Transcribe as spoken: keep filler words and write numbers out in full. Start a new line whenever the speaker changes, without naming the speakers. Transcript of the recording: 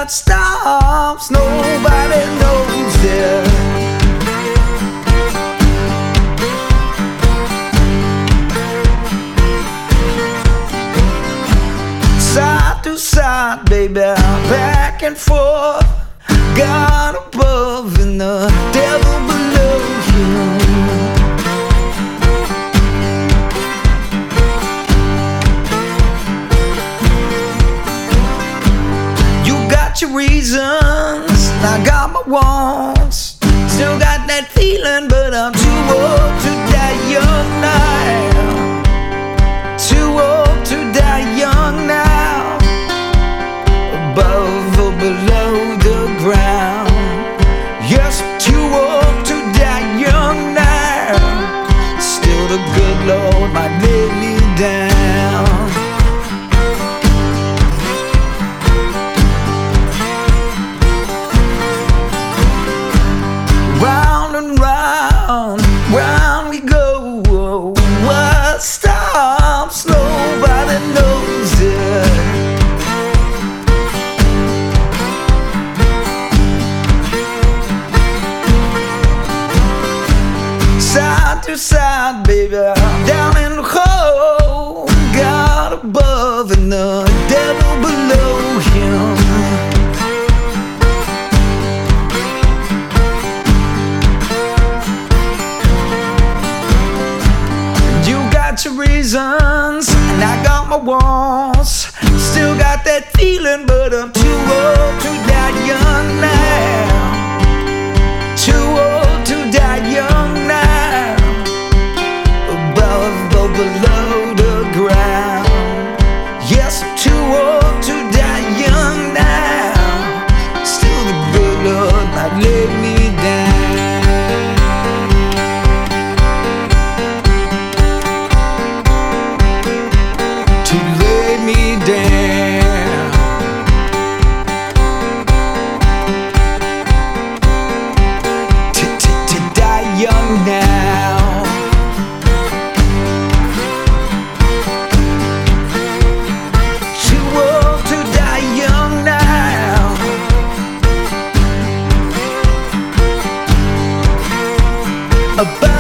what stops, nobody knows it. Side to side, baby, back and forth, God above and the devil below you. Your reasons, I got my wants. Still got that feeling, but I'm too old to die young now. Too old to die young now. Above or below the ground. Yes, too old to die young now. Still the good Lord might lay me down. Round we go, what stops, nobody knows it. Side to side, baby, down in the hole, God above and the devil below him. Your reasons, and I got my wants. Still got that feeling, but I'm too old to die young now. Too old to die young now. Above or below the ground. Yes, I'm too old to die young now. Still the good Lord might lay me down. Young now, too old to die young now. About